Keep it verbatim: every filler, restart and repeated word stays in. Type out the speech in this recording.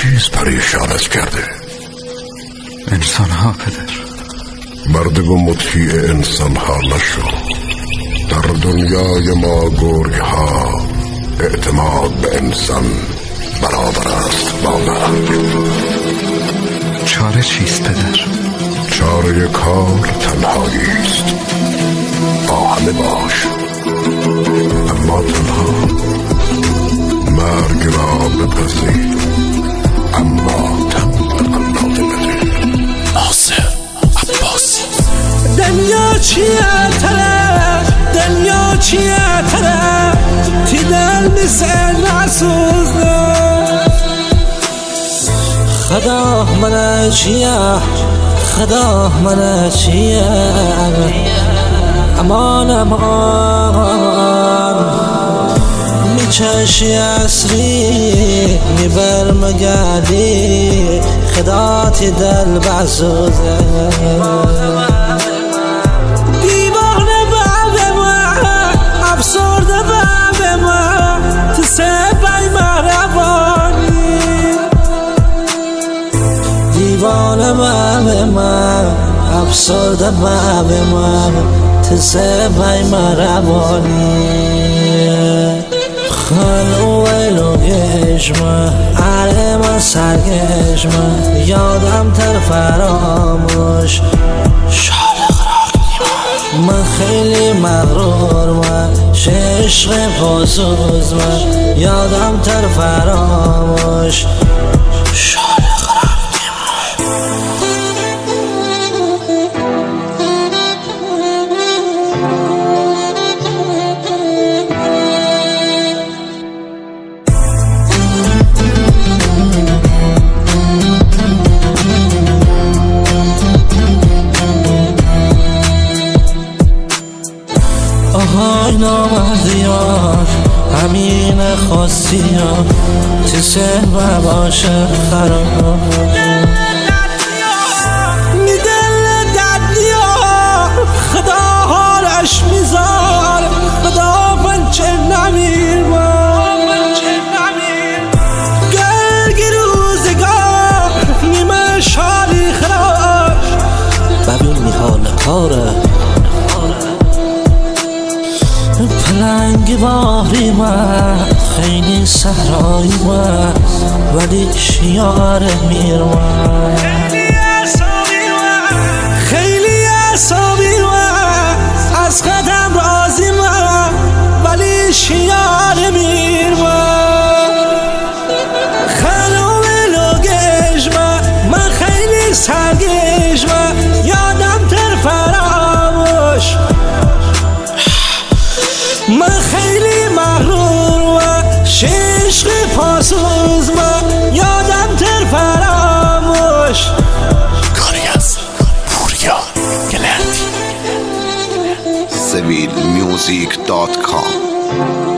چیز پریشانت کرده؟ انسان ها پدر. مرد و مطیع انسان ها نشو. در دنیای ما گرگ ها اعتماد به انسان برابر است با مرگ. چاره چیست پدر؟ چاره کار تنهایی است. با همه باش، اما تنها. مرگ را بپذیر، اما تن به قلاده بده. ناصر عباسی. دنیا چیه تره، دنیا چیه تره، تی دل میسه نسوزده. خدا من چیه، خدا من چیه، امان امان. میچشی اصری میبر مگردی، خدا تی دل بسوزه. دیوانه باب ما، افسرده باب ما، تو سبای مهربانی. دیوانه باب ما، افسرده باب ما، تو سبای مهربانی. خانو ویلو گشمه علی من سرگشمه، یادم تر فراموش شالق راکنیم. من خیلی مغرور من عشق پاسوز من، یادم تر فراموش شالق راکنیم. آهای نامردیان همین خواستیان، تی سه و باشه خراب. می دل دردیان خدا هارش میزار، خدا بنچه نمیر من گرگی روزگار نیمه شالی خراش. ببین میحال کاره پلنگ باری من، خیلی صحرایی من، ولی شیار میر من. خیلی اعصابی من، از قدم راضی من، ولی شیار میر من. خانم لوگش من، من خیلی سرگش من، یادم تر فراموش. من خیلی مغرور و عشق پاسوز من، یادم تر فراموش. کاری از پوریا گلردی. سویل میوزیک دات کام